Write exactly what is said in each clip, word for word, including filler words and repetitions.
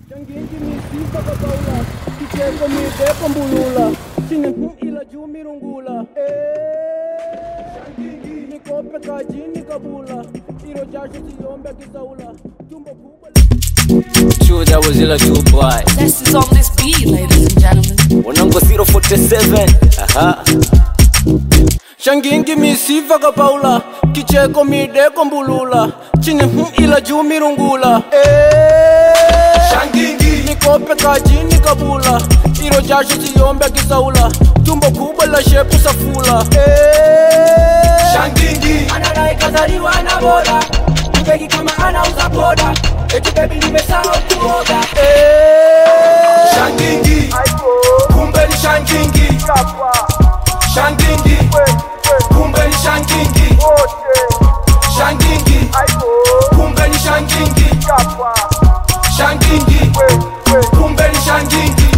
Shangingi misifa kabaula, kicheko mideko mbulula, chine ila jumi rungula. Shangingi nikope kajini kabula, iro jasho siyombe kisaula, tumbo kubwa. True, that was Illa two boy. That's just on this beat, ladies and gentlemen. Wanangu zero forty-seven. Aha. Shangingi misifa kabaula, kicheko mideko mbulula, chine ila jumi rungula. Shangingi nikope kajini kabula, iro jasho siyombe kisaula, tumbo kubwa la shepu safula. Shangingi anadai kazaliwa na boda, mbegi kama anauza boda, eti baby nimesahau kuoga. Shangingi kumbe ni Shangingi, Shangingi kumbe ni Shangingi, Shangingi kumbe ni Shangingi, Shangingi kumbe ni Shangingi.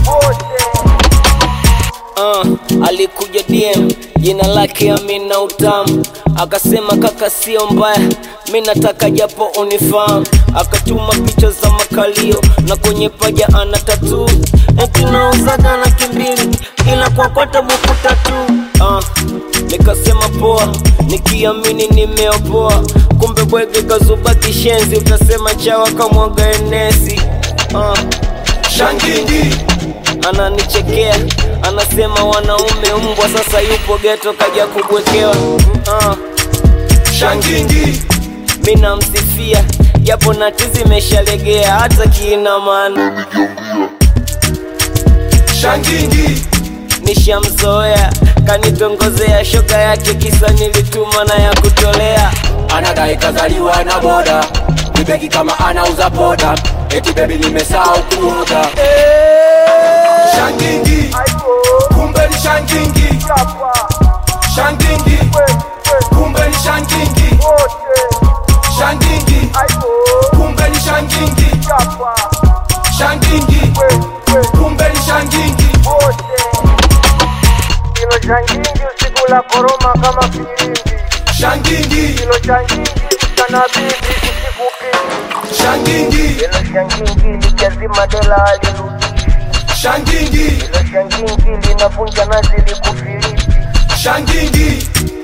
Uh, alikuja D M, jina lake Amina Utamu, akasema kaka sio mbaya, mimi nataka japo unifahamu. Akatuma picha za makalio na kwenye paja ana tattoo, eti nauzaga na kimbili ila kwa kwata buku tatu. Uh, nikasema poa, nikiamini nimeopoa, kumbe bwege kazuba kishenzi, utasema chawa kamwaga enesi. Uh, Shangingi ananichekea, anasema wanaume mbwa, sasa yupo ghetto kaja kubwekewa. Uh, Shangingi mina msifia, japo natizi imeshalegea hata kiina maana. Shangingi Nishamzoea, kanitongozea shoga yake kisa nilituma na ya kutolea. anadai kazaliwa na boda, nibeki kama anauza boda, eti baby nimesahau kuoga. Shangingi kumbe ni Shangingi, Shangingi kumbe ni Shangingi, Shangingi kumbe ni Shangingi, Shangingi kumbe ni Shangingi. Ilo Shangingi usiku la koroma kama filimbi, Shangingi ilo Shangingi mchana bibi usiku pili, Shangingi ilo Shangingi lijazima dela alirudi, Shangingi ilo Shangingi linavunja nazi likufiriti. Shangingi